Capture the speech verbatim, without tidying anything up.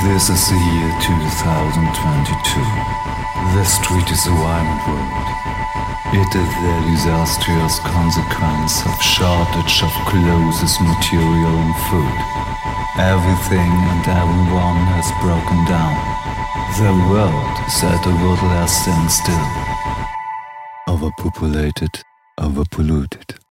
This is the year two thousand twenty-two. The street is a violent road. It is the disastrous consequence of shortage of clothes, material and food. Everything and everyone has broken down. The world is at a total standstill. Overpopulated, overpolluted.